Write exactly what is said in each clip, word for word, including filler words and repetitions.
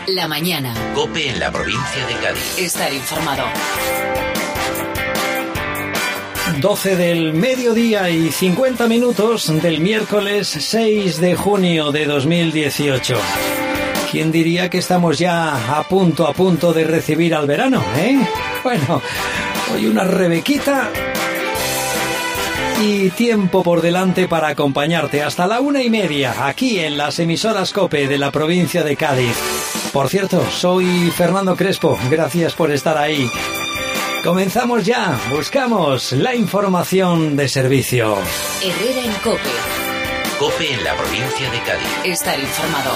La mañana. COPE en la provincia de Cádiz. Estar informado. doce del mediodía y cincuenta minutos del miércoles seis de junio de dos mil dieciocho. ¿Quién diría que estamos ya a punto, a punto de recibir al verano, eh? Bueno, hoy una rebequita y tiempo por delante para acompañarte hasta la una y media aquí en las emisoras COPE de la provincia de Cádiz. Por cierto, soy Fernando Crespo, gracias por estar ahí. Comenzamos ya, buscamos la información de servicio. Herrera en COPE. COPE en la provincia de Cádiz. Estar informado.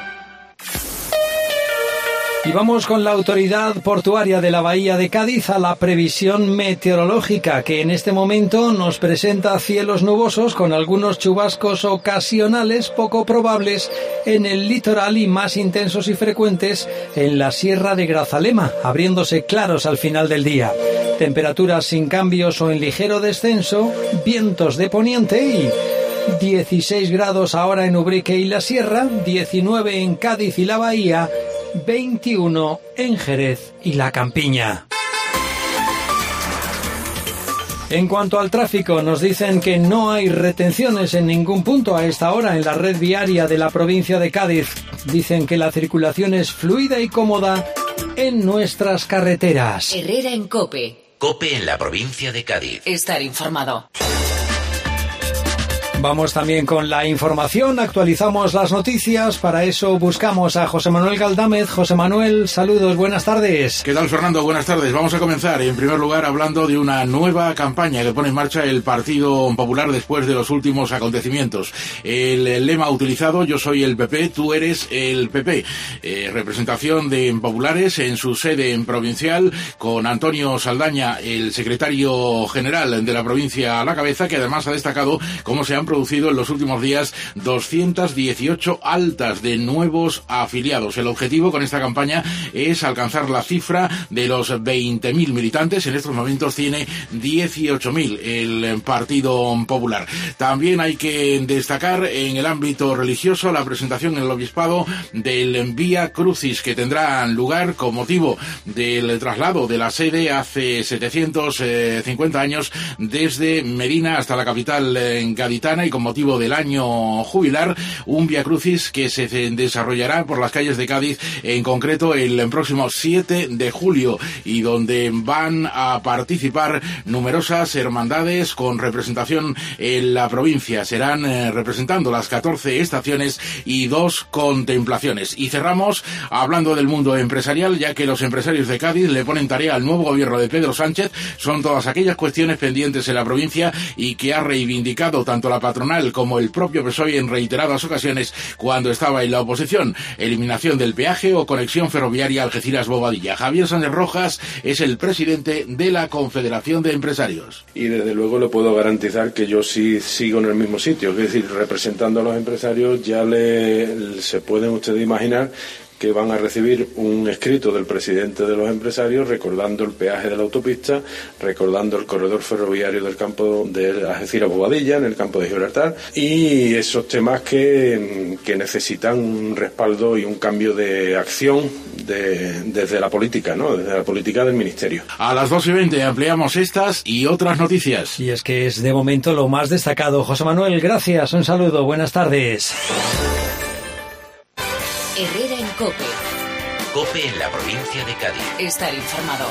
Y vamos con la Autoridad Portuaria de la Bahía de Cádiz a la previsión meteorológica, que en este momento nos presenta cielos nubosos con algunos chubascos ocasionales poco probables en el litoral y más intensos y frecuentes en la Sierra de Grazalema, abriéndose claros al final del día. Temperaturas sin cambios o en ligero descenso, vientos de poniente y dieciséis grados ahora en Ubrique y la Sierra, diecinueve en Cádiz y la Bahía, veintiuno en Jerez y la Campiña. En cuanto al tráfico, nos dicen que no hay retenciones en ningún punto a esta hora en la red viaria de la provincia de Cádiz. Dicen que la circulación es fluida y cómoda en nuestras carreteras. Herrera en COPE. COPE en la provincia de Cádiz. Estar informado. Vamos también con la información, actualizamos las noticias, para eso buscamos a José Manuel Galdámez. José Manuel, saludos, buenas tardes. ¿Qué tal, Fernando? Buenas tardes. Vamos a comenzar, en primer lugar, hablando de una nueva campaña que pone en marcha el Partido Popular después de los últimos acontecimientos. El lema utilizado, yo soy el P P, tú eres el P P. Eh, representación de populares en su sede en provincial, con Antonio Saldaña, el secretario general de la provincia a la cabeza, que además ha destacado cómo se han producido en los últimos días doscientas dieciocho altas de nuevos afiliados. El objetivo con esta campaña es alcanzar la cifra de los veinte mil militantes. En estos momentos tiene dieciocho mil el Partido Popular. También hay que destacar en el ámbito religioso la presentación en el Obispado del Vía Crucis, que tendrá lugar con motivo del traslado de la sede hace setecientos cincuenta años desde Medina hasta la capital gaditana, y con motivo del año jubilar, un Vía Crucis que se desarrollará por las calles de Cádiz, en concreto el próximo siete de julio, y donde van a participar numerosas hermandades con representación en la provincia. Serán eh, representando las catorce estaciones y dos contemplaciones. Y cerramos hablando del mundo empresarial, ya que los empresarios de Cádiz le ponen tarea al nuevo gobierno de Pedro Sánchez. Son todas aquellas cuestiones pendientes en la provincia y que ha reivindicado tanto la patronal como el propio P S O E en reiteradas ocasiones cuando estaba en la oposición. Eliminación del peaje o conexión ferroviaria Algeciras-Bobadilla. Javier Sánchez Rojas es el presidente de la Confederación de Empresarios. Y desde luego le puedo garantizar que yo sí sigo en el mismo sitio, es decir, representando a los empresarios. Ya le, se pueden ustedes imaginar que van a recibir un escrito del presidente de los empresarios recordando el peaje de la autopista, recordando el corredor ferroviario del campo de Algeciras-Bobadilla, en el campo de Gibraltar, y esos temas que, que necesitan un respaldo y un cambio de acción de, desde la política, ¿no? Desde la política del Ministerio. A las dos y veinte ampliamos estas y otras noticias. Y es que es de momento lo más destacado. José Manuel, gracias, un saludo, buenas tardes. Herrera en COPE. COPE en la provincia de Cádiz. Estar informado.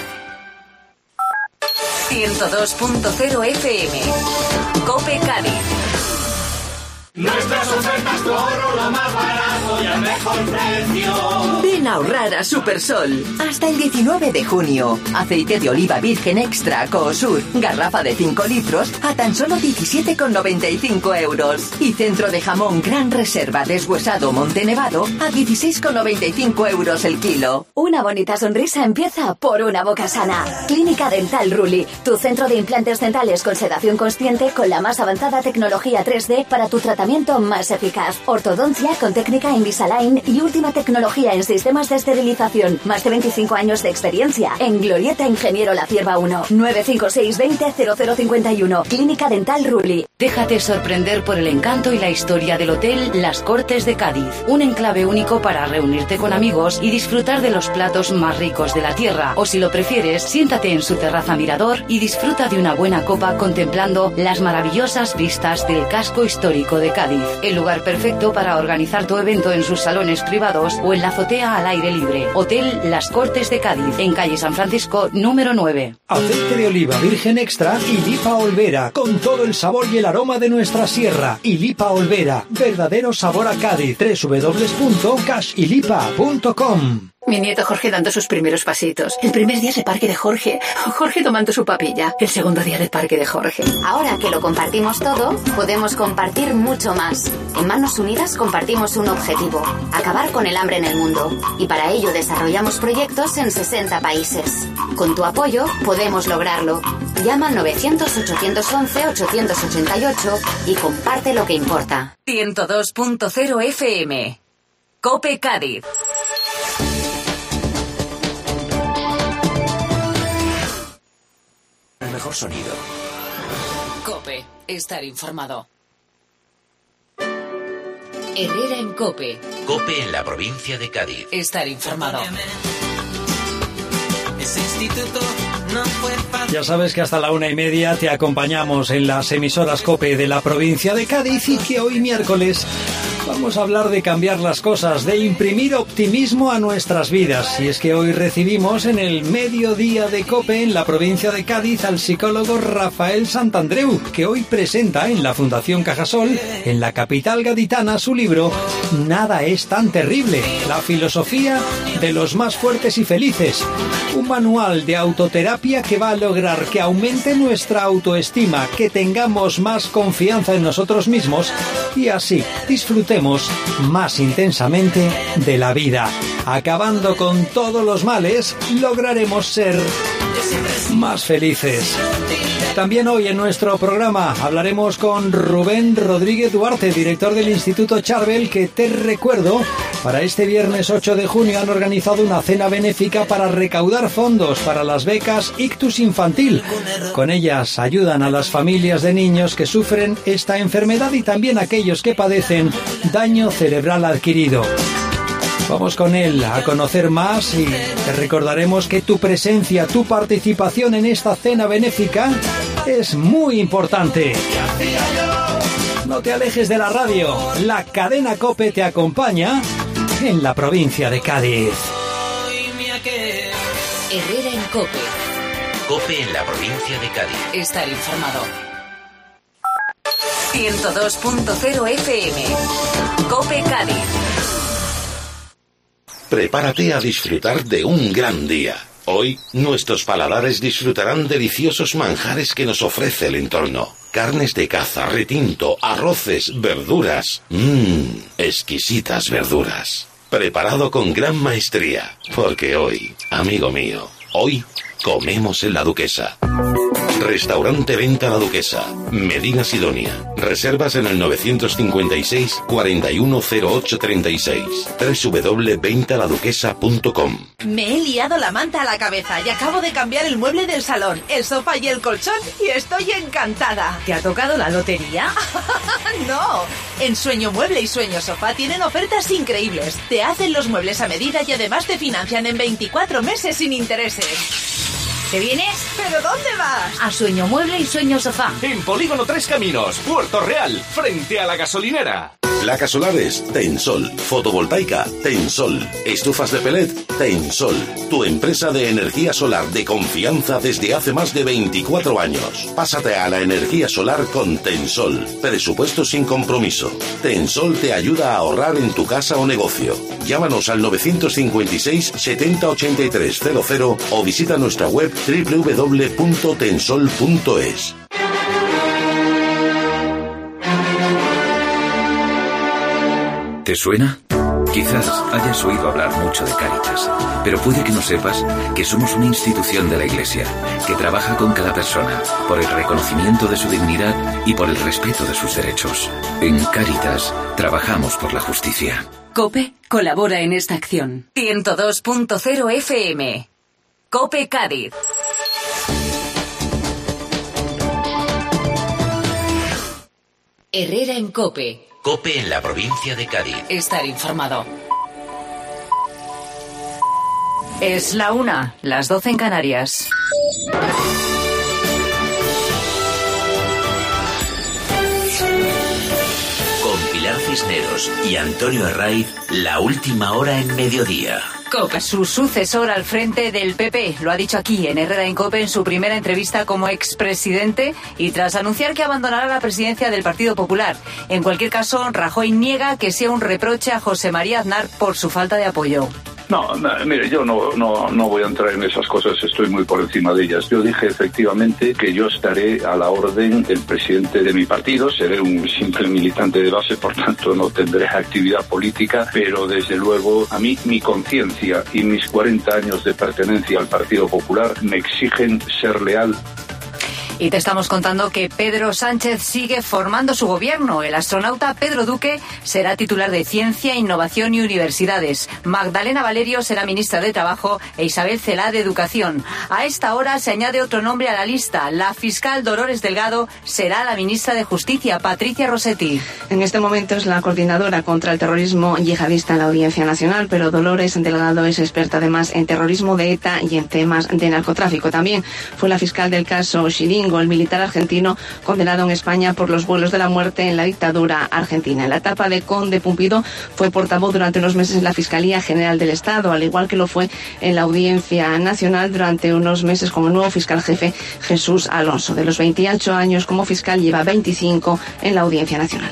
ciento dos punto cero F M. COPE Cádiz. Nuestras ofertas de oro, lo más barato y al mejor precio. Ven a ahorrar a Supersol. Hasta el diecinueve de junio. Aceite de oliva virgen extra Coosur, garrafa de cinco litros a tan solo diecisiete con noventa y cinco euros. Y centro de jamón Gran Reserva deshuesado Monte Nevado a dieciséis con noventa y cinco euros el kilo. Una bonita sonrisa empieza por una boca sana. Clínica Dental Ruli, tu centro de implantes dentales con sedación consciente con la más avanzada tecnología tres D para tu tratamiento más eficaz. Ortodoncia con técnica Invisalign y última tecnología en sistema sistemas de esterilización. Más de veinticinco años de experiencia. En Glorieta Ingeniero La Cierva uno. nueve cinco seis veinte cero cero cincuenta y uno. Clínica Dental Ruli. Déjate sorprender por el encanto y la historia del Hotel Las Cortes de Cádiz. Un enclave único para reunirte con amigos y disfrutar de los platos más ricos de la tierra. O si lo prefieres, siéntate en su terraza mirador y disfruta de una buena copa contemplando las maravillosas vistas del casco histórico de Cádiz. El lugar perfecto para organizar tu evento en sus salones privados o en la azotea al aire libre. Hotel Las Cortes de Cádiz, en calle San Francisco, número nueve. Aceite de oliva virgen extra y Lipa Olvera, con todo el sabor y el aroma de nuestra sierra. Y Lipa Olvera, verdadero sabor a Cádiz. doble u doble u doble u punto cash y lipa punto com. Mi nieto Jorge dando sus primeros pasitos. El primer día de parque de Jorge. Jorge tomando su papilla. El segundo día de parque de Jorge. Ahora que lo compartimos todo, podemos compartir mucho más. En Manos Unidas compartimos un objetivo: acabar con el hambre en el mundo. Y para ello desarrollamos proyectos en sesenta países. Con tu apoyo podemos lograrlo. Llama al novecientos ochocientos once ochocientos ochenta y ocho y comparte lo que importa. ciento dos punto cero F M. COPE Cádiz. El mejor sonido. COPE. Estar informado. Herrera en COPE. COPE en la provincia de Cádiz. Estar informado. Ese instituto no fue fácil. Ya sabes que hasta la una y media te acompañamos en las emisoras COPE de la provincia de Cádiz y que hoy miércoles vamos a hablar de cambiar las cosas, de imprimir optimismo a nuestras vidas. Y es que hoy recibimos en el mediodía de COPE en la provincia de Cádiz al psicólogo Rafael Santandreu, que hoy presenta en la Fundación Cajasol, en la capital gaditana, su libro Nada es tan terrible, la filosofía de los más fuertes y felices. Un manual de autoterapia que va a lograr que aumente nuestra autoestima, que tengamos más confianza en nosotros mismos y así disfrutemos más intensamente de la vida. Acabando con todos los males, lograremos ser más felices. También hoy en nuestro programa hablaremos con Rubén Rodríguez Duarte, director del Instituto Charbel, que te recuerdo, para este viernes ocho de junio han organizado una cena benéfica para recaudar fondos para las becas Ictus Infantil. Con ellas ayudan a las familias de niños que sufren esta enfermedad y también a aquellos que padecen daño cerebral adquirido. Vamos con él a conocer más y te recordaremos que tu presencia, tu participación en esta cena benéfica es muy importante. No te alejes de la radio, la cadena COPE te acompaña en la provincia de Cádiz. Herrera en COPE. COPE en la provincia de Cádiz. Estar informado. ciento dos punto cero F M. COPE Cádiz. Prepárate a disfrutar de un gran día. Hoy, nuestros paladares disfrutarán deliciosos manjares que nos ofrece el entorno. Carnes de caza, retinto, arroces, verduras. Mmm, exquisitas verduras. Preparado con gran maestría. Porque hoy, amigo mío, hoy comemos en La Duquesa. Restaurante Venta La Duquesa, Medina Sidonia. Reservas en el novecientos cincuenta y seis, cuarenta y uno cero ocho treinta y seis. doble u doble u doble u punto venta la duquesa punto com. Me he liado la manta a la cabeza y acabo de cambiar el mueble del salón, el sofá y el colchón y estoy encantada. ¿Te ha tocado la lotería? No, en Sueño Mueble y Sueño Sofá tienen ofertas increíbles. Te hacen los muebles a medida y además te financian en veinticuatro meses sin intereses. ¿Te vienes? ¿Pero dónde vas? A Sueño Mueble y Sueño Sofá. En Polígono Tres Caminos, Puerto Real, frente a la gasolinera. Placas solares, Tensol. Fotovoltaica, Tensol. Estufas de pellet, Tensol. Tu empresa de energía solar de confianza desde hace más de veinticuatro años. Pásate a la energía solar con Tensol. Presupuesto sin compromiso. Tensol te ayuda a ahorrar en tu casa o negocio. Llámanos al novecientos cincuenta y seis, setenta ochenta y tres cero cero o visita nuestra web doble u doble u doble u punto tensol punto es. ¿Te suena? Quizás hayas oído hablar mucho de Cáritas, pero puede que no sepas que somos una institución de la Iglesia que trabaja con cada persona por el reconocimiento de su dignidad y por el respeto de sus derechos. En Cáritas trabajamos por la justicia. COPE colabora en esta acción. ciento dos punto cero F M. COPE Cádiz. Herrera en COPE. COPE en la provincia de Cádiz. Estar informado. Es la una, las doce en Canarias. Con Pilar Cisneros y Antonio Herraiz, la última hora en mediodía. COPE. Su sucesor al frente del P P lo ha dicho aquí en Herrera en COPE en su primera entrevista como expresidente y tras anunciar que abandonará la presidencia del Partido Popular. En cualquier caso, Rajoy niega que sea un reproche a José María Aznar por su falta de apoyo. No, no, mire, yo no, no, no voy a entrar en esas cosas, estoy muy por encima de ellas. Yo dije efectivamente que yo estaré a la orden del presidente de mi partido, seré un simple militante de base, por tanto no tendré actividad política, pero desde luego a mí mi conciencia y mis cuarenta años de pertenencia al Partido Popular me exigen ser leal. Y te estamos contando que Pedro Sánchez sigue formando su gobierno. El astronauta Pedro Duque será titular de Ciencia, Innovación y Universidades. Magdalena Valerio será ministra de Trabajo e Isabel Celaá de Educación. A esta hora se añade otro nombre a la lista. La fiscal Dolores Delgado será la ministra de Justicia, Patricia Rossetti. En este momento es la coordinadora contra el terrorismo yihadista en la Audiencia Nacional, pero Dolores Delgado es experta además en terrorismo de ETA y en temas de narcotráfico. También fue la fiscal del caso Shirin, el militar argentino condenado en España por los vuelos de la muerte en la dictadura argentina. En la etapa de Conde Pumpido fue portavoz durante unos meses en la Fiscalía General del Estado, al igual que lo fue en la Audiencia Nacional durante unos meses como nuevo fiscal jefe Jesús Alonso. De los veintiocho años como fiscal lleva veinticinco en la Audiencia Nacional.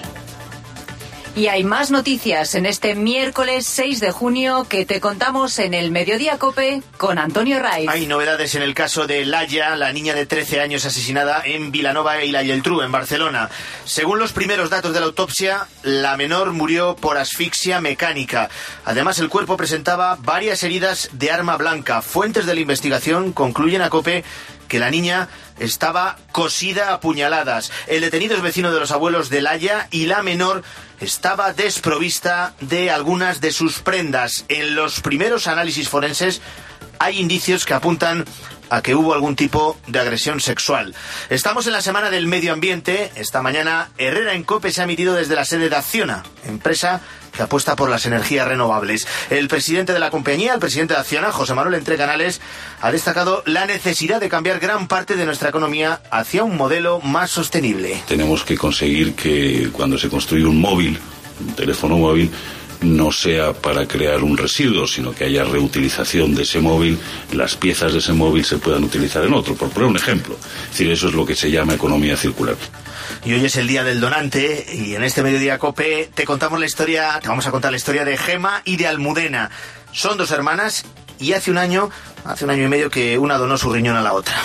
Y hay más noticias en este miércoles seis de junio que te contamos en el Mediodía COPE con Antonio Raiz. Hay novedades en el caso de Laia, la niña de trece años asesinada en Vilanova y la Geltrú, en Barcelona. Según los primeros datos de la autopsia, la menor murió por asfixia mecánica. Además, el cuerpo presentaba varias heridas de arma blanca. Fuentes de la investigación concluyen a COPE que la niña estaba cosida a puñaladas. El detenido es vecino de los abuelos de Laia y la menor estaba desprovista de algunas de sus prendas. En los primeros análisis forenses hay indicios que apuntan a que hubo algún tipo de agresión sexual. Estamos en la Semana del Medio Ambiente. Esta mañana Herrera en COPE se ha emitido desde la sede de Acciona, empresa que apuesta por las energías renovables. El presidente de la compañía, el presidente de Acciona, José Manuel Entrecanales, ha destacado la necesidad de cambiar gran parte de nuestra economía hacia un modelo más sostenible. Tenemos que conseguir que cuando se construye un móvil, un teléfono móvil, no sea para crear un residuo, sino que haya reutilización de ese móvil, las piezas de ese móvil se puedan utilizar en otro, por poner un ejemplo. Es decir, eso es lo que se llama economía circular. Y hoy es el Día del Donante y en este Mediodía COPE te contamos la historia, te vamos a contar la historia de Gema y de Almudena. Son dos hermanas y hace un año, hace un año y medio que una donó su riñón a la otra.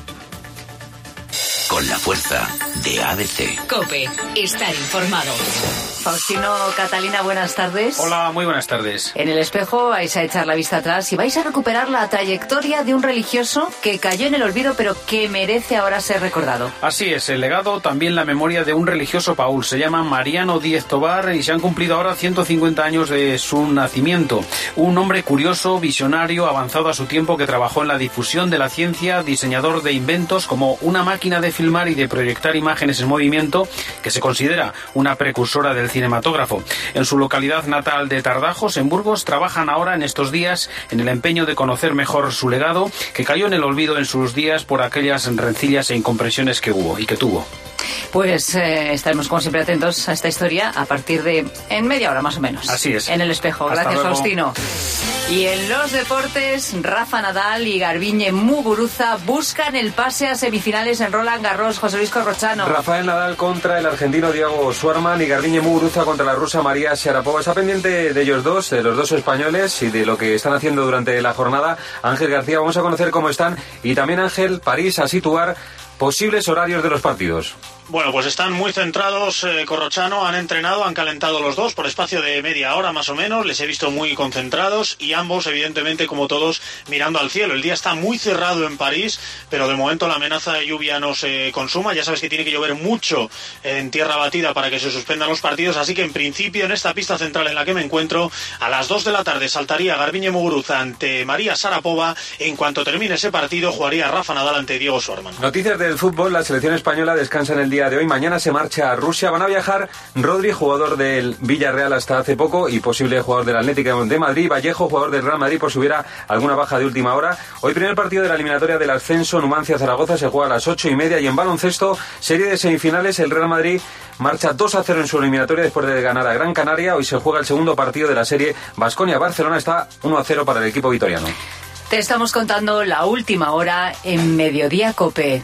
Con la fuerza de A B C. COPE, estar informado. Faustino, Catalina, buenas tardes. Hola, muy buenas tardes. En el espejo vais a echar la vista atrás y vais a recuperar la trayectoria de un religioso que cayó en el olvido pero que merece ahora ser recordado. Así es, el legado, también la memoria de un religioso Paul. Se llama Mariano Díez Tobar y se han cumplido ahora ciento cincuenta años de su nacimiento. Un hombre curioso, visionario, avanzado a su tiempo, que trabajó en la difusión de la ciencia, diseñador de inventos como una máquina de filmar y de proyectar imágenes en movimiento, que se considera una precursora del cinematógrafo. En su localidad natal de Tardajos, en Burgos, trabajan ahora en estos días en el empeño de conocer mejor su legado, que cayó en el olvido en sus días por aquellas rencillas e incomprensiones que hubo y que tuvo. Pues eh, estaremos como siempre atentos a esta historia a partir de en media hora más o menos. Así es. En el espejo. Hasta Gracias, luego. Faustino. Y en los deportes, Rafa Nadal y Garbiñe Muguruza buscan el pase a semifinales en Roland Garros. José Luis Corrochano. Rafael Nadal contra el argentino Diego Schwartzman y Garbiñe Muguruza contra la rusa María Sharapova. Está pendiente de ellos dos, de los dos españoles y de lo que están haciendo durante la jornada. Ángel García, vamos a conocer cómo están y también, Ángel, París, a situar posibles horarios de los partidos. Bueno, pues están muy centrados, eh, Corrochano, han entrenado, han calentado los dos por espacio de media hora más o menos, les he visto muy concentrados y ambos, evidentemente, como todos, mirando al cielo. El día está muy cerrado en París, pero de momento la amenaza de lluvia no se consuma. Ya sabes que tiene que llover mucho en tierra batida para que se suspendan los partidos, así que en principio en esta pista central en la que me encuentro, a las dos de la tarde saltaría Garbiñe Muguruza ante María Sharapova. En cuanto termine ese partido, jugaría Rafa Nadal ante Diego Schwartzman. Noticias del fútbol, la selección española descansa en el día de hoy, mañana se marcha a Rusia, van a viajar Rodri, jugador del Villarreal hasta hace poco y posible jugador del Atlético de Madrid, Vallejo, jugador del Real Madrid por si hubiera alguna baja de última hora. Hoy primer partido de la eliminatoria del ascenso, Numancia-Zaragoza, se juega a las ocho y media y en baloncesto, serie de semifinales, el Real Madrid marcha dos a cero en su eliminatoria después de ganar a Gran Canaria. Hoy se juega el segundo partido de la serie, Baskonia-Barcelona, está uno a cero para el equipo vitoriano. Te estamos contando la última hora en Mediodía COPE.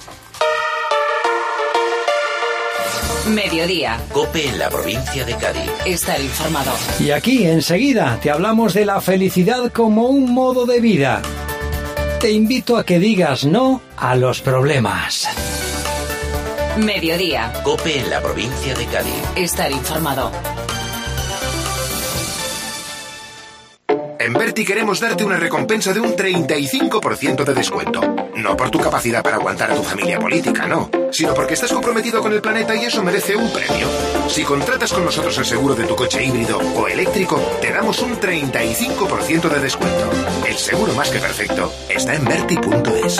Mediodía. COPE en la provincia de Cádiz. Estar informado. Y aquí enseguida te hablamos de la felicidad como un modo de vida. Te invito a que digas no a los problemas. Mediodía. COPE en la provincia de Cádiz. Estar informado. En Berti queremos darte una recompensa de un treinta y cinco por ciento de descuento. No por tu capacidad para aguantar a tu familia política, no. Sino porque estás comprometido con el planeta y eso merece un premio. Si contratas con nosotros el seguro de tu coche híbrido o eléctrico, te damos un treinta y cinco por ciento de descuento. El seguro más que perfecto está en Berti punto es.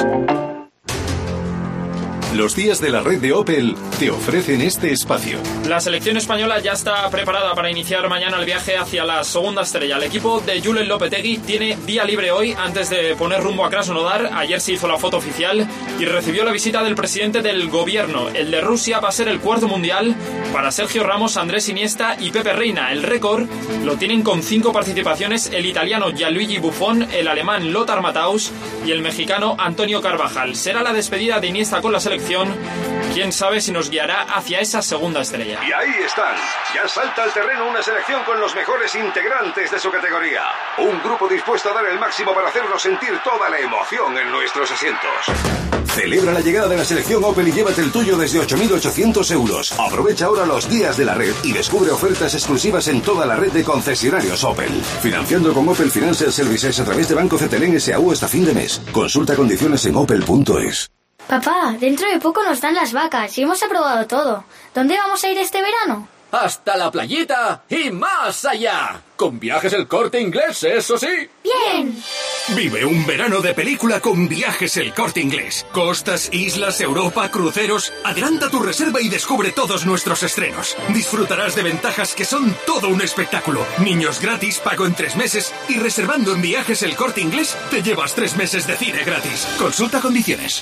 Los días de la red de Opel te ofrecen este espacio. La selección española ya está preparada para iniciar mañana el viaje hacia la segunda estrella. El equipo de Julen Lopetegui tiene día libre hoy antes de poner rumbo a Krasnodar. Ayer se hizo la foto oficial y recibió la visita del presidente del gobierno. El de Rusia va a ser el cuarto mundial para Sergio Ramos, Andrés Iniesta y Pepe Reina. El récord lo tienen con cinco participaciones el italiano Gianluigi Buffon, el alemán Lothar Matthaus y el mexicano Antonio Carvajal. Será la despedida de Iniesta con la selección. Quién sabe si nos guiará hacia esa segunda estrella. Y ahí están. Ya salta al terreno una selección con los mejores integrantes de su categoría. Un grupo dispuesto a dar el máximo para hacernos sentir toda la emoción en nuestros asientos. Celebra la llegada de la selección Opel y llévate el tuyo desde ocho mil ochocientos euros. Aprovecha ahora los días de la red y descubre ofertas exclusivas en toda la red de concesionarios Opel. Financiando con Opel Financial Services a través de Banco Cetelén S A U hasta fin de mes. Consulta condiciones en opel punto es. Papá, dentro de poco nos dan las vacas y hemos aprobado todo. ¿Dónde vamos a ir este verano? Hasta la playita y más allá. Con Viajes El Corte Inglés, eso sí. ¡Bien! Vive un verano de película con Viajes El Corte Inglés. Costas, islas, Europa, cruceros. Adelanta tu reserva y descubre todos nuestros estrenos. Disfrutarás de ventajas que son todo un espectáculo. Niños gratis, pago en tres meses. Y reservando en Viajes El Corte Inglés, te llevas tres meses de cine gratis. Consulta condiciones.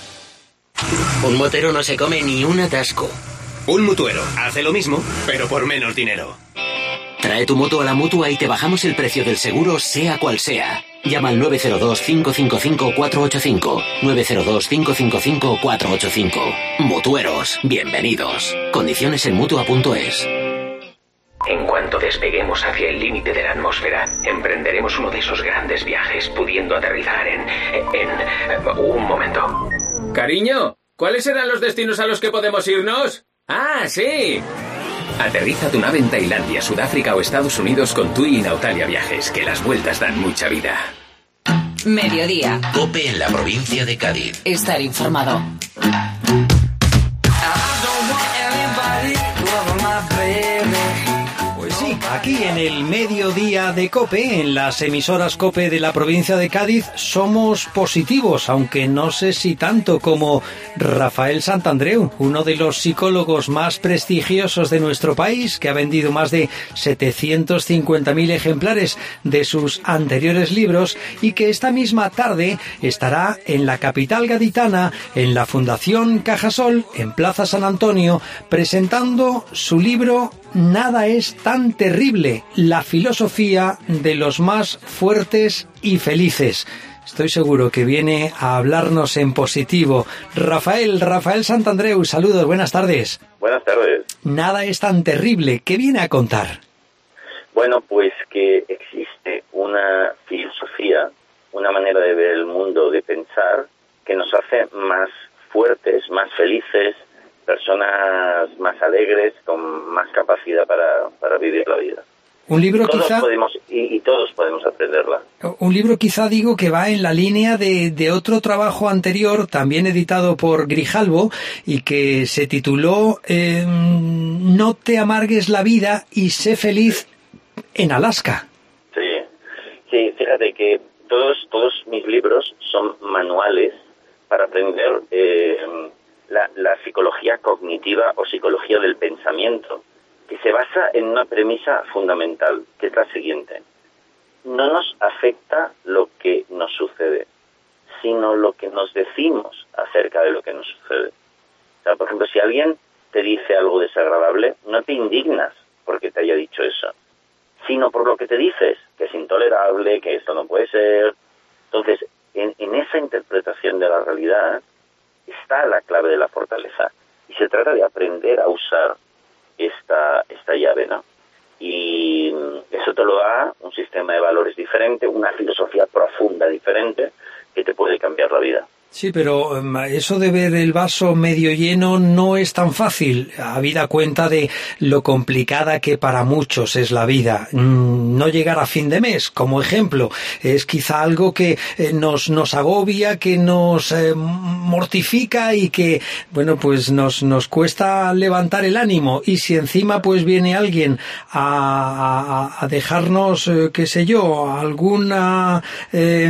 Un motero no se come ni un atasco. Un mutuero hace lo mismo, pero por menos dinero. Trae tu moto a la Mutua y te bajamos el precio del seguro, sea cual sea. Llama al nueve cero dos, cinco cinco cinco, cuatro ocho cinco. nueve cero dos, cinco cinco cinco, cuatro ocho cinco. Mutueros, bienvenidos. Condiciones en Mutua punto es. En cuanto despeguemos hacia el límite de la atmósfera, emprenderemos uno de esos grandes viajes, pudiendo aterrizar en... en... un momento. Cariño, ¿cuáles serán los destinos a los que podemos irnos? ¡Ah, sí! Aterriza tu nave en Tailandia, Sudáfrica o Estados Unidos con TUI y Nautalia Viajes, que las vueltas dan mucha vida. Mediodía. COPE en la provincia de Cádiz. Estar informado. Pues sí, aquí en el mediodía de COPE, en las emisoras COPE de la provincia de Cádiz, somos positivos, aunque no sé si tanto como Rafael Santandreu, uno de los psicólogos más prestigiosos de nuestro país, que ha vendido más de setecientos cincuenta mil ejemplares de sus anteriores libros y que esta misma tarde estará en la capital gaditana, en la Fundación Cajasol, en Plaza San Antonio, presentando su libro Nada es tan terrible, la filosofía de los más fuertes y felices. Estoy seguro que viene a hablarnos en positivo. Rafael, Rafael Santandreu, saludos, buenas tardes. Buenas tardes. Nada es tan terrible, ¿qué viene a contar? Bueno, pues que existe una filosofía, una manera de ver el mundo, de pensar, que nos hace más fuertes, más felices, personas alegres, con más capacidad para, para vivir la vida. Un libro y todos quizá podemos y, y todos podemos aprenderla. Un libro quizá digo que va en la línea de, de otro trabajo anterior, también editado por Grijalbo, y que se tituló eh, No te amargues la vida y sé feliz en Alaska. Sí, sí, fíjate que todos todos mis libros son manuales para aprender eh, la, la psicología cognitiva o psicología del pensamiento, que se basa en una premisa fundamental, que es la siguiente. No nos afecta lo que nos sucede, sino lo que nos decimos acerca de lo que nos sucede. O sea, por ejemplo, si alguien te dice algo desagradable, no te indignas porque te haya dicho eso, sino por lo que te dices, que es intolerable, que esto no puede ser. Entonces, en, en esa interpretación de la realidad está la clave de la fortaleza. Y se trata de aprender a usar esta esta llave, ¿no? Y eso te lo da un sistema de valores diferente, una filosofía profunda diferente que te puede cambiar la vida. Sí, pero eso de ver el vaso medio lleno no es tan fácil, habida cuenta de lo complicada que para muchos es la vida. No llegar a fin de mes, como ejemplo, es quizá algo que nos nos agobia, que nos eh, mortifica y que, bueno, pues nos nos cuesta levantar el ánimo. Y si encima pues viene alguien a, a, a dejarnos, eh, qué sé yo, alguna... Eh,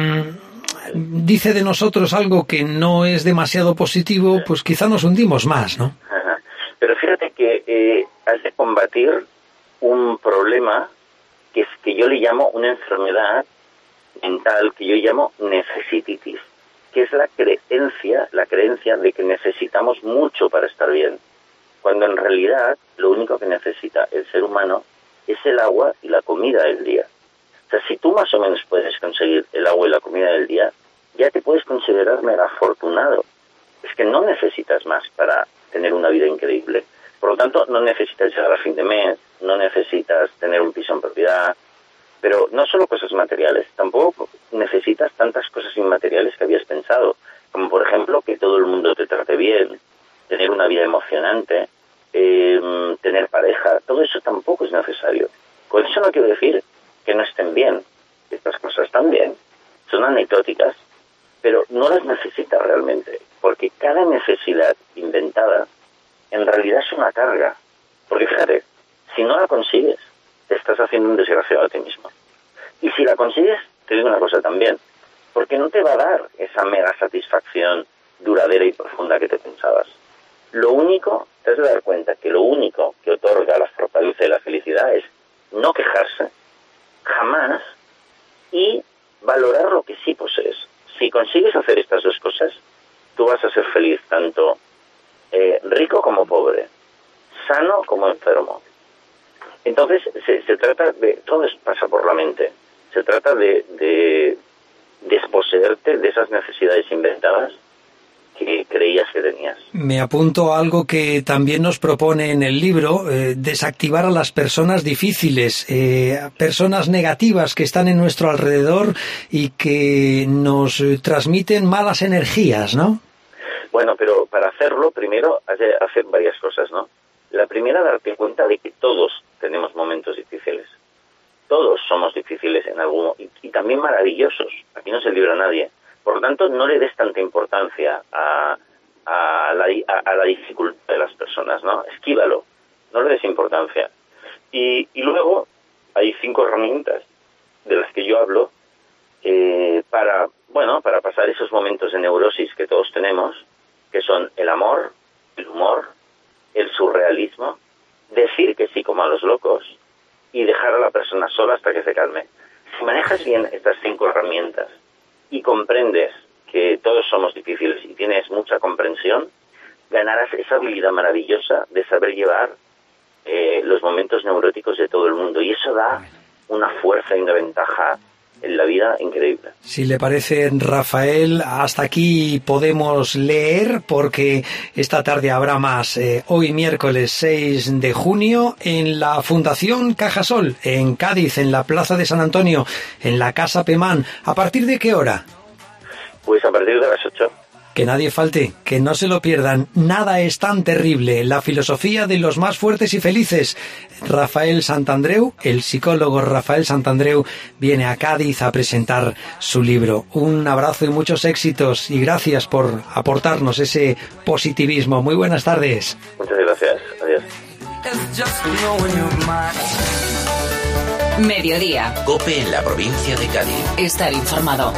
dice de nosotros algo que no es demasiado positivo, pues quizá nos hundimos más, ¿no? Ajá. Pero fíjate que eh, has de combatir un problema que es que yo le llamo una enfermedad mental, que yo llamo necesititis, que es la creencia, la creencia de que necesitamos mucho para estar bien, cuando en realidad lo único que necesita el ser humano es el agua y la comida del día. O sea, si tú más o menos puedes conseguir el agua y la comida del día, ya te puedes considerar mega afortunado. Es que no necesitas más para tener una vida increíble. Por lo tanto, no necesitas llegar a fin de mes, no necesitas tener un piso en propiedad, pero no solo cosas materiales, tampoco necesitas tantas cosas inmateriales que habías pensado, como por ejemplo que todo el mundo te trate bien, tener una vida emocionante, eh, tener pareja, todo eso tampoco es necesario. Con eso no quiero decir que no estén bien. Estas cosas están bien, son anecdóticas, pero no las necesitas realmente, porque cada necesidad inventada en realidad es una carga. Porque fíjate, si no la consigues, te estás haciendo un desgraciado a ti mismo. Y si la consigues, te digo una cosa también, porque no te va a dar esa mega satisfacción duradera y profunda que te pensabas. Lo único, te has de dar cuenta que lo único que otorga la fortaleza y la felicidad es no quejarse, jamás, y valorar lo que sí posees. Si consigues hacer estas dos cosas, tú vas a ser feliz tanto eh, rico como pobre, sano como enfermo. Entonces se, se trata de, todo pasa por la mente, se trata de, de desposeerte de esas necesidades inventadas que creías que tenías. Me apunto a algo que también nos propone en el libro, eh, desactivar a las personas difíciles, eh, personas negativas que están en nuestro alrededor y que nos eh, transmiten malas energías, ¿no? Bueno, pero para hacerlo, primero has de hacer varias cosas, ¿no? La primera, darte cuenta de que todos tenemos momentos difíciles. Todos somos difíciles en algún... Y, y también maravillosos. Aquí no se libra nadie. Por lo tanto, no le des tanta importancia a, a, la, a, a la dificultad de las personas, ¿no? Esquívalo, no le des importancia. Y, y luego hay cinco herramientas de las que yo hablo eh, para, bueno, para pasar esos momentos de neurosis que todos tenemos, que son el amor, el humor, el surrealismo, decir que sí como a los locos y dejar a la persona sola hasta que se calme. Si manejas bien estas cinco herramientas y comprendes que todos somos difíciles y tienes mucha comprensión, ganarás esa habilidad maravillosa de saber llevar eh, los momentos neuróticos de todo el mundo. Y eso da una fuerza y una ventaja en la vida increíble. Si le parece, Rafael, hasta aquí podemos leer, porque esta tarde habrá más. Eh, hoy miércoles seis de junio en la Fundación Cajasol, en Cádiz, en la Plaza de San Antonio, en la Casa Pemán. ¿A partir de qué hora? Pues a partir de las ocho. Que nadie falte, que no se lo pierdan. Nada es tan terrible. La filosofía de los más fuertes y felices. Rafael Santandreu, el psicólogo Rafael Santandreu, viene a Cádiz a presentar su libro. Un abrazo y muchos éxitos y gracias por aportarnos ese positivismo. Muy buenas tardes. Muchas gracias. Adiós. Mediodía. COPE en la provincia de Cádiz. Estar informado.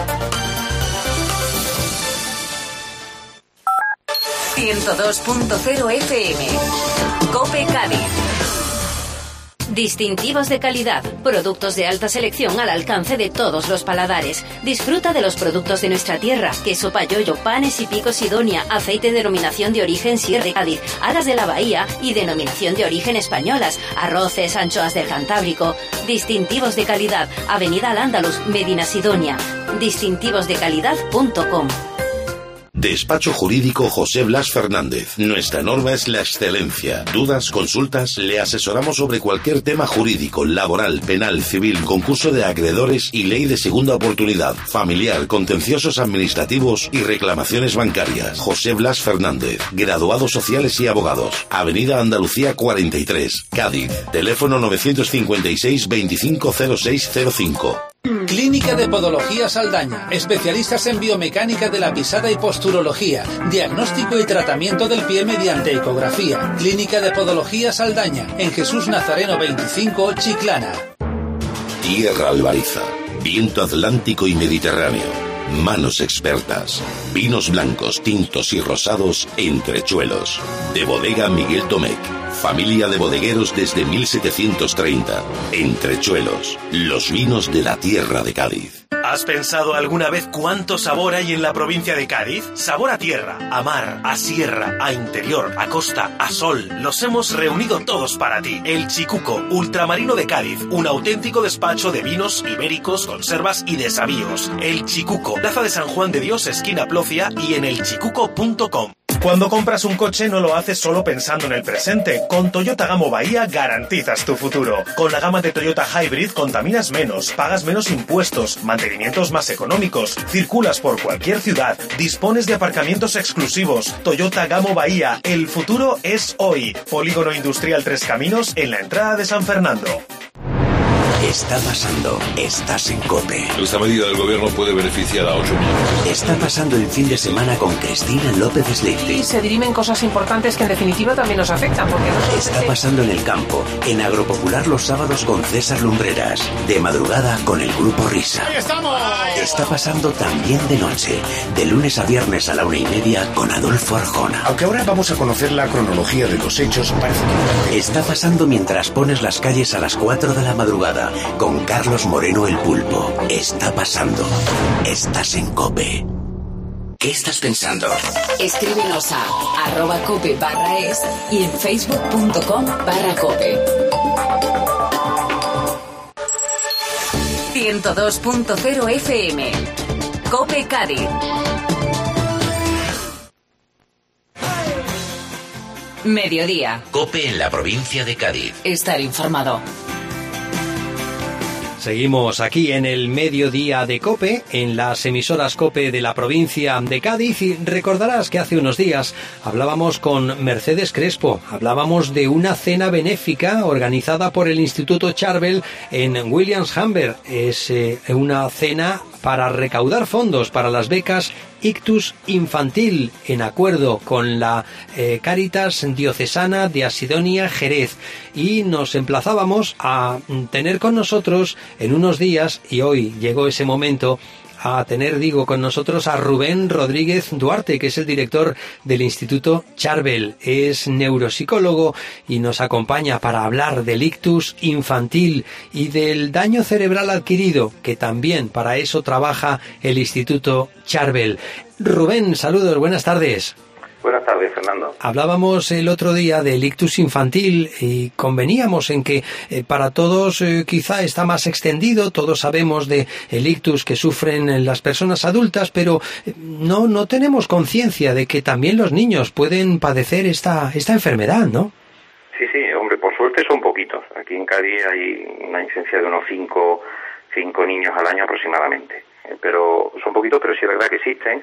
ciento dos punto cero F M. COPE Cádiz. Distintivos de calidad, productos de alta selección al alcance de todos los paladares. Disfruta de los productos de nuestra tierra: queso Payollo, panes y picos Sidonia, aceite denominación de origen Sierra de Cádiz, aras de la Bahía y denominación de origen españolas, arroces, anchoas del Cantábrico. Distintivos de calidad, Avenida Al-Ándalus, Medina Sidonia. distintivos de calidad punto com. Despacho Jurídico José Blas Fernández. Nuestra norma es la excelencia. ¿Dudas, consultas? Le asesoramos sobre cualquier tema jurídico, laboral, penal, civil, concurso de acreedores y ley de segunda oportunidad, familiar, contenciosos administrativos y reclamaciones bancarias. José Blas Fernández. Graduados sociales y abogados. Avenida Andalucía cuarenta y tres, Cádiz. Teléfono novecientos cincuenta y seis, veinticinco cero seis cero cinco. Clínica de Podología Saldaña. Especialistas en biomecánica de la pisada y posturología. Diagnóstico y tratamiento del pie mediante ecografía. Clínica de Podología Saldaña. En Jesús Nazareno veinticinco, Chiclana. Tierra Albariza. Viento Atlántico y Mediterráneo. Manos expertas. Vinos blancos, tintos y rosados, entrechuelos. De Bodega Miguel Domecq. Familia de bodegueros desde mil setecientos treinta. Entrechuelos. Los vinos de la tierra de Cádiz. ¿Has pensado alguna vez cuánto sabor hay en la provincia de Cádiz? Sabor a tierra, a mar, a sierra, a interior, a costa, a sol. Los hemos reunido todos para ti. El Chicuco, ultramarino de Cádiz. Un auténtico despacho de vinos ibéricos, conservas y desavíos. El Chicuco, Plaza de San Juan de Dios, esquina Plocia y en el chicuco punto com. Cuando compras un coche no lo haces solo pensando en el presente. Con Toyota Gamo Bahía garantizas tu futuro. Con la gama de Toyota Hybrid contaminas menos, pagas menos impuestos, mantenimientos más económicos, circulas por cualquier ciudad, dispones de aparcamientos exclusivos. Toyota Gamo Bahía, el futuro es hoy. Polígono Industrial Tres Caminos en la entrada de San Fernando. Está pasando. Estás en COPE. Esta medida del gobierno puede beneficiar a ocho millones. Está pasando el fin de semana con Cristina López Slichting. Y se dirimen cosas importantes que en definitiva también nos afectan. Porque no Está se... pasando en el campo, en Agropopular los sábados con César Lumbreras. De madrugada con el Grupo Risa. ¡Ahí estamos! Está pasando también de noche, de lunes a viernes a la una y media con Adolfo Arjona. Aunque ahora vamos a conocer la cronología de los hechos, parece que... Está pasando mientras pones las calles a las cuatro de la madrugada con Carlos Moreno el Pulpo. Está pasando. Estás en COPE. ¿Qué estás pensando? Escríbenos a arroba cope barra es y en facebook punto com barra cope. ciento dos punto cero F M. COPE Cádiz. Mediodía. COPE en la provincia de Cádiz. Estar informado. Seguimos aquí en el mediodía de COPE, en las emisoras COPE de la provincia de Cádiz, y recordarás que hace unos días hablábamos con Mercedes Crespo, hablábamos de una cena benéfica organizada por el Instituto Charbel en Williams-Humber. Es eh, una cena para recaudar fondos para las becas Ictus Infantil, en acuerdo con la eh, Cáritas Diocesana de Asidonia Jerez, y nos emplazábamos a tener con nosotros en unos días, y hoy llegó ese momento, a tener, digo, con nosotros a Rubén Rodríguez Duarte, que es el director del Instituto Charbel. Es neuropsicólogo y nos acompaña para hablar del ictus infantil y del daño cerebral adquirido, que también para eso trabaja el Instituto Charbel. Rubén, saludos, buenas tardes. Buenas tardes, Fernando. Hablábamos el otro día del ictus infantil y conveníamos en que eh, para todos eh, quizá está más extendido, todos sabemos de el ictus que sufren las personas adultas, pero eh, no no tenemos conciencia de que también los niños pueden padecer esta esta enfermedad, ¿no? Sí, sí, hombre, por suerte son poquitos. Aquí en Cádiz hay una incidencia de unos cinco, cinco niños al año aproximadamente, eh, pero son poquitos, pero sí es verdad que existen.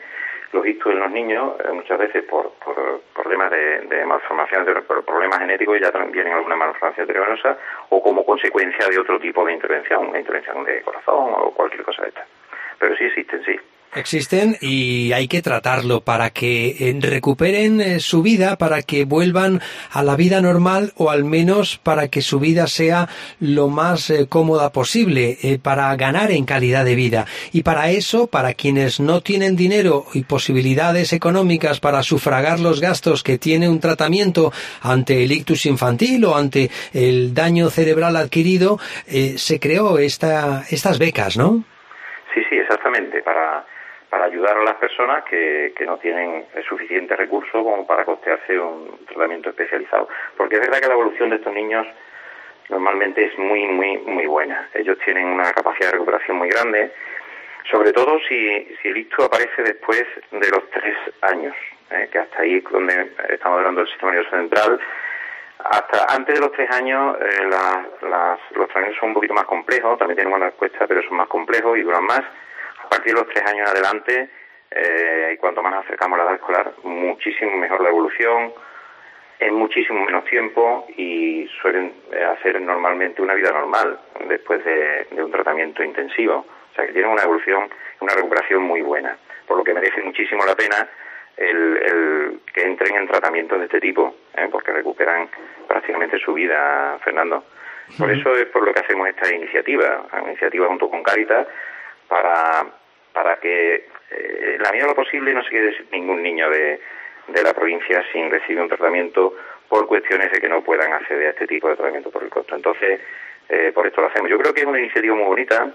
los ictus en los niños, eh, muchas veces por, por problemas de, de malformación, de, por problemas genéticos, ya también vienen alguna malformación arteriovenenosa, o como consecuencia de otro tipo de intervención, una intervención de corazón o cualquier cosa de esta. Pero sí existen, sí. Existen y hay que tratarlo para que eh, recuperen eh, su vida, para que vuelvan a la vida normal o al menos para que su vida sea lo más eh, cómoda posible, eh, para ganar en calidad de vida. Y para eso, para quienes no tienen dinero y posibilidades económicas para sufragar los gastos que tiene un tratamiento ante el ictus infantil o ante el daño cerebral adquirido, eh, se creó esta, estas becas, ¿no? Sí, sí, exactamente, para... para ayudar a las personas que, que no tienen suficiente recurso como para costearse un tratamiento especializado. Porque es verdad que la evolución de estos niños normalmente es muy, muy, muy buena. Ellos tienen una capacidad de recuperación muy grande, sobre todo si, si el ictus aparece después de los tres años, ¿eh? que hasta ahí es donde estamos hablando del sistema nervioso central. Hasta antes de los tres años eh, la, las, los tratamientos son un poquito más complejos, también tienen una respuesta, pero son más complejos y duran más. A partir de los tres años en adelante, eh, y cuanto más nos acercamos a la edad escolar, muchísimo mejor la evolución, en muchísimo menos tiempo y suelen hacer normalmente una vida normal después de, de un tratamiento intensivo. O sea que tienen una evolución, una recuperación muy buena, por lo que merece muchísimo la pena el, el que entren en tratamientos de este tipo, ¿eh? porque recuperan prácticamente su vida, Fernando. Por eso es por lo que hacemos esta iniciativa, una iniciativa junto con Cáritas, para para que eh, en la medida de lo posible no se quede ningún niño de, de la provincia sin recibir un tratamiento por cuestiones de que no puedan acceder a este tipo de tratamiento por el costo. Entonces, eh, por esto lo hacemos. Yo creo que es una iniciativa muy bonita,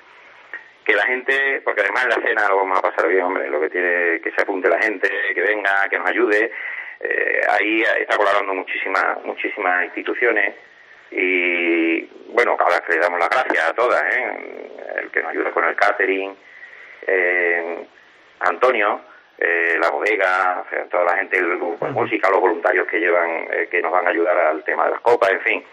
que la gente, porque además en la cena lo vamos a pasar bien, hombre, lo que tiene que se apunte la gente, que venga, que nos ayude. Eh, ahí está colaborando muchísimas muchísimas instituciones y, bueno, cada vez que le damos las gracias a todas, ¿eh? El que nos ayuda con el catering, eh, Antonio, eh, la bodega, o sea, toda la gente, el grupo de música, los voluntarios que llevan, eh, que nos van a ayudar al tema de las copas, en fin.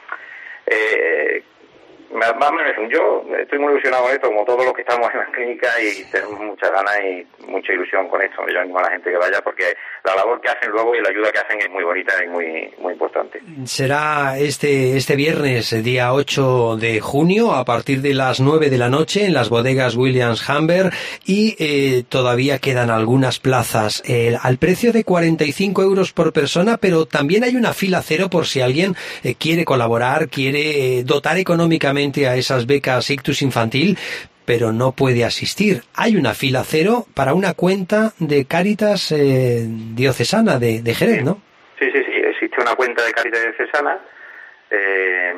Eh, más menos, yo estoy muy ilusionado con esto, como todos los que estamos en la clínica, y tenemos muchas ganas y mucha ilusión con esto. Yo animo a la gente que vaya porque la labor que hacen luego y la ayuda que hacen es muy bonita y muy muy importante. Será este este viernes, día ocho de junio, a partir de las nueve de la noche en las bodegas Williams Humber, y eh, todavía quedan algunas plazas eh, al precio de cuarenta y cinco euros por persona, pero también hay una fila cero por si alguien eh, quiere colaborar, quiere eh, dotar económicamente a esas becas ictus infantil, pero no puede asistir. Hay una fila cero para una cuenta de Cáritas eh, diocesana de, de Jerez, ¿no? Sí, sí, sí. Existe una cuenta de Cáritas diocesana. Eh,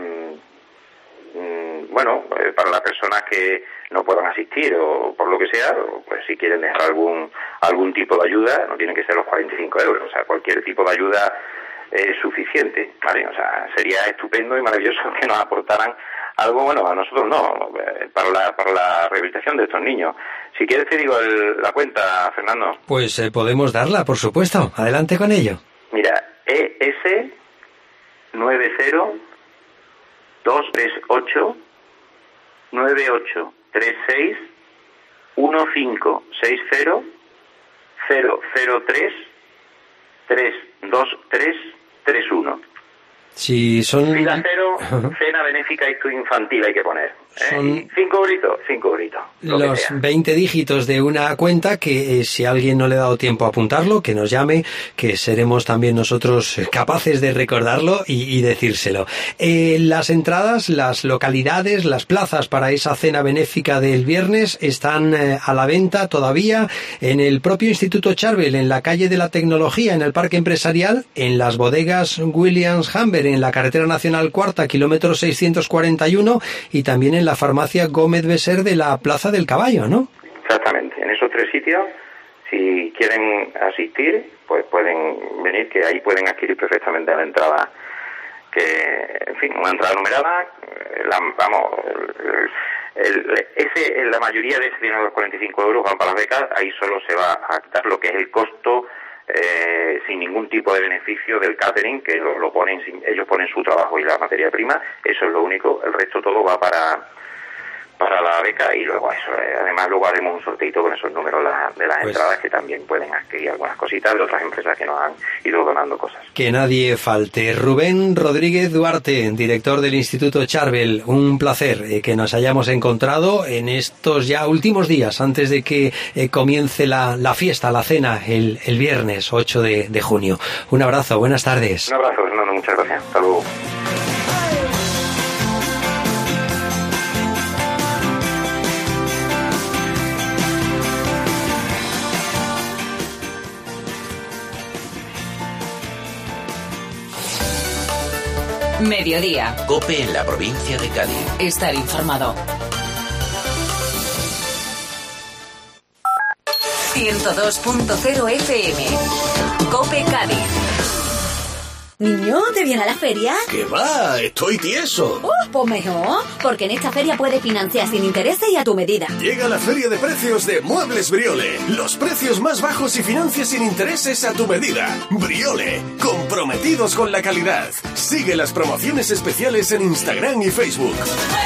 bueno, eh, para las personas que no puedan asistir o por lo que sea, pues si quieren dejar algún algún tipo de ayuda, no tienen que ser los cuarenta y cinco euros. O sea, cualquier tipo de ayuda es suficiente, ¿vale? O sea, sería estupendo y maravilloso que nos aportaran algo. Bueno, a nosotros no, para la, para la rehabilitación de estos niños. Si quieres te digo el, la cuenta, Fernando. Pues eh, podemos darla, por supuesto. Adelante con ello. Mira, E S nueve cero dos tres ocho nueve ocho tres seis uno cinco seis cero cero cero tres tres dos tres tres uno. Si son... Fila cero, cena benéfica ictus infantil hay que poner. ¿eh? Son... Cinco euritos, cinco euritos. Los veinte dígitos de una cuenta que eh, si a alguien no le ha dado tiempo a apuntarlo, que nos llame, que seremos también nosotros capaces de recordarlo y, y decírselo. Eh, las entradas, las localidades, las plazas para esa cena benéfica del viernes están eh, a la venta todavía en el propio Instituto Charvel, en la calle de la Tecnología, en el Parque Empresarial, en las bodegas Williams Humber, en la carretera nacional cuarta, kilómetro seiscientos cuarenta y uno, y también en la farmacia Gómez Beser de la Plaza del Caballo, ¿no? Exactamente, en esos tres sitios, si quieren asistir, pues pueden venir, que ahí pueden adquirir perfectamente la entrada, que, en fin, una entrada numerada, la, vamos, el, el, ese, la mayoría de ese dinero de los cuarenta y cinco euros van para las becas, ahí solo se va a quitar lo que es el costo, Eh, sin ningún tipo de beneficio del catering, que lo, lo ponen, ellos ponen su trabajo y la materia prima, eso es lo único, el resto todo va para para la beca, y luego eso, eh, además luego haremos un sorteito con esos números la, de las pues, entradas, que también pueden adquirir algunas cositas de otras empresas que nos han ido donando cosas. Que nadie falte. Rubén Rodríguez Duarte, director del Instituto Charbel, un placer eh, que nos hayamos encontrado en estos ya últimos días antes de que eh, comience la, la fiesta, la cena, el, el viernes ocho de, de junio. Un abrazo, buenas tardes. Un abrazo, Fernando, muchas gracias. Hasta luego. Mediodía. COPE en la provincia de Cádiz. Estar informado. ciento dos punto cero F M. COPE Cádiz. Niño, ¿te viene a la feria? ¡Que va! ¡Estoy tieso! Uh, pues mejor, porque en esta feria puedes financiar sin intereses y a tu medida. Llega la feria de precios de Muebles Briole. Los precios más bajos y financias sin intereses a tu medida. Briole, comprometidos con la calidad. Sigue las promociones especiales en Instagram y Facebook.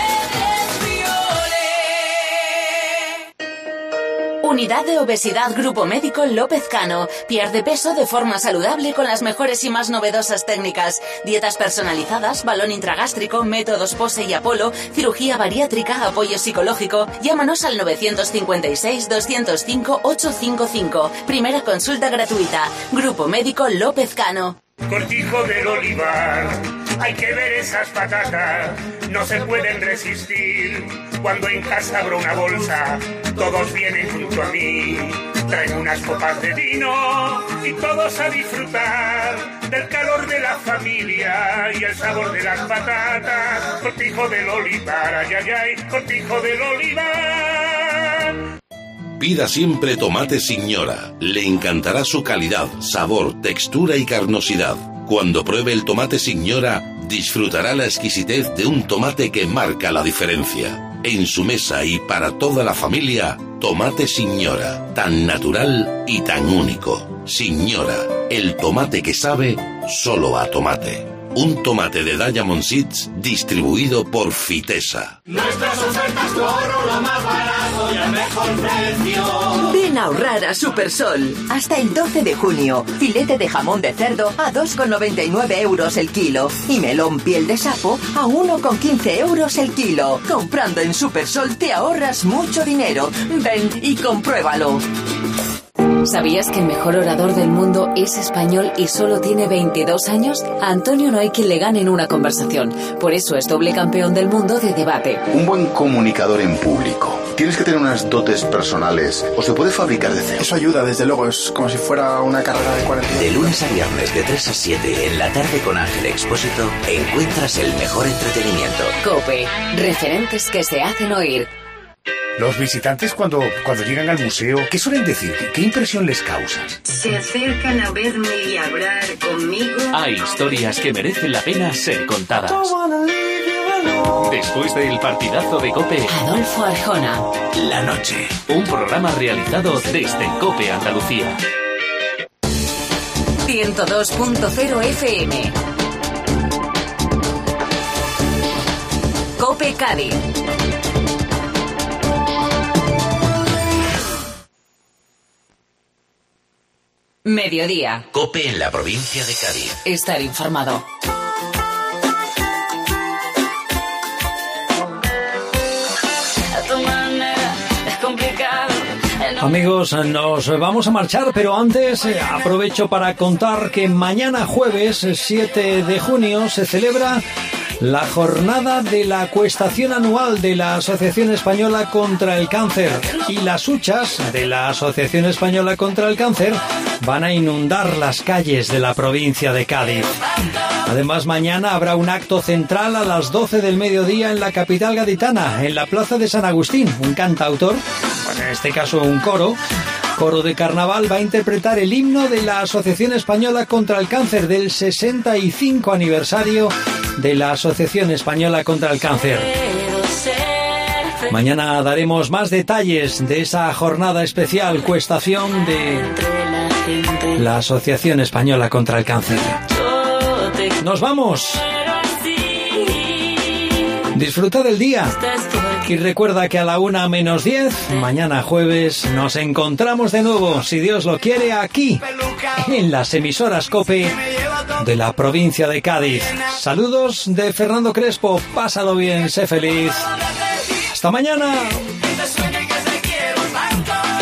Unidad de Obesidad Grupo Médico López Cano. Pierde peso de forma saludable con las mejores y más novedosas técnicas. Dietas personalizadas, balón intragástrico, métodos Pose y Apolo, cirugía bariátrica, apoyo psicológico. Llámanos al nueve cinco seis, dos cero cinco, ocho cinco cinco. Primera consulta gratuita. Grupo Médico López Cano. Cortijo del Olivar, hay que ver esas patatas, no se pueden resistir. Cuando en casa abro una bolsa, todos vienen junto a mí. Traigo unas copas de vino y todos a disfrutar del calor de la familia y el sabor de las patatas. Cortijo del Olivar, ay, ay, ay, Cortijo del Olivar. Pida siempre tomate Signora. Le encantará su calidad, sabor, textura y carnosidad. Cuando pruebe el tomate Signora, disfrutará la exquisitez de un tomate que marca la diferencia. En su mesa y para toda la familia, tomate Signora, tan natural y tan único. Signora, el tomate que sabe solo a tomate. Un tomate de Diamond Seeds distribuido por Fitesa. Nuestras ofertas de oro, lo más barato y al mejor precio. Ven a ahorrar a Supersol. Hasta el doce de junio. Filete de jamón de cerdo a dos con noventa y nueve euros el kilo. Y melón piel de sapo a uno con quince euros el kilo. Comprando en Supersol te ahorras mucho dinero. Ven y compruébalo. ¿Sabías que el mejor orador del mundo es español y solo tiene veintidós años? A Antonio no hay quien le gane en una conversación. Por eso es doble campeón del mundo de debate. Un buen comunicador en público. Tienes que tener unas dotes personales o se puede fabricar de cero. Eso ayuda, desde luego. Es como si fuera una carrera de cuarenta. De lunes a viernes de tres a siete en la tarde con Ángel Expósito encuentras el mejor entretenimiento. COPE. Referentes que se hacen oír. Los visitantes cuando, cuando llegan al museo, ¿qué suelen decir? ¿Qué impresión les causas? Se acercan a verme y a hablar conmigo. Hay historias que merecen la pena ser contadas. Después del partidazo de COPE, Adolfo Arjona. La noche. Un programa realizado desde COPE Andalucía. ciento dos punto cero F M. COPE Cádiz. Mediodía. COPE en la provincia de Cádiz. Estar informado. Amigos, nos vamos a marchar, pero antes eh, aprovecho para contar que mañana jueves siete de junio se celebra la jornada de la acuestación anual de la Asociación Española contra el Cáncer, y las huchas de la Asociación Española contra el Cáncer van a inundar las calles de la provincia de Cádiz. Además, mañana habrá un acto central a las doce del mediodía en la capital gaditana, en la Plaza de San Agustín. Un cantautor, bueno, en este caso un coro, coro de carnaval, va a interpretar el himno de la Asociación Española contra el Cáncer del sesenta y cinco aniversario de la Asociación Española contra el Cáncer. Mañana daremos más detalles de esa jornada especial, cuestación de la Asociación Española contra el Cáncer. ¡Nos vamos! Disfruta del día. Y recuerda que a la una menos diez, mañana jueves, nos encontramos de nuevo, si Dios lo quiere, aquí, en las emisoras COPE de la provincia de Cádiz. Saludos de Fernando Crespo, pásalo bien, sé feliz. ¡Hasta mañana! Que te sueño y que te quiero tanto.